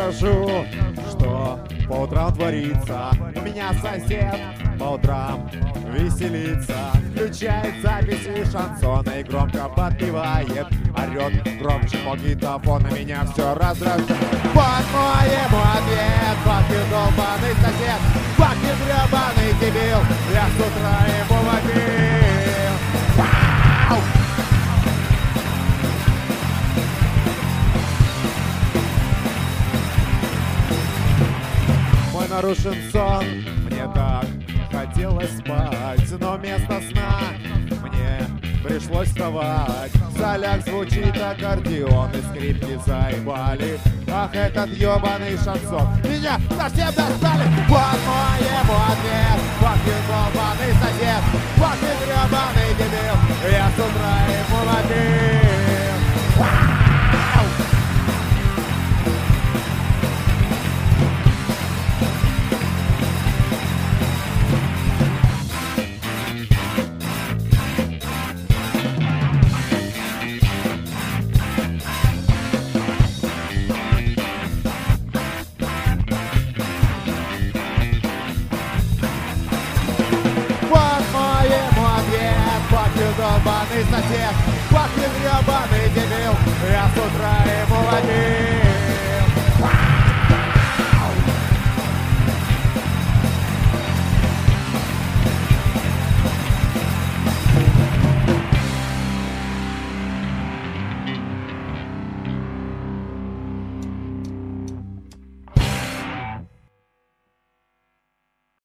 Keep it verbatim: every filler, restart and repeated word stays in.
расскажу, что по утрам творится. У меня сосед по утрам веселится, включает записи шансона и громко подпевает, орет громче магнитофона, меня все раздражает. Вот моему ответ, вот ты долбаный сосед, вот ты гребаный дебил, я с утра ему вопил. Вау! Мой нарушен сон, мне так хотелось спать, но вместо сна мне пришлось вставать. В солях звучит аккордеон и скрипки заебали. Ах, этот ёбаный шансон, меня совсем достали. Вот моему ответ, вот ты долбаный сосед, вот ты гребаный дебил, я с утра ему вопил. Вау! Долбаный сосед, вот ты гребаный дебил, я с утра ему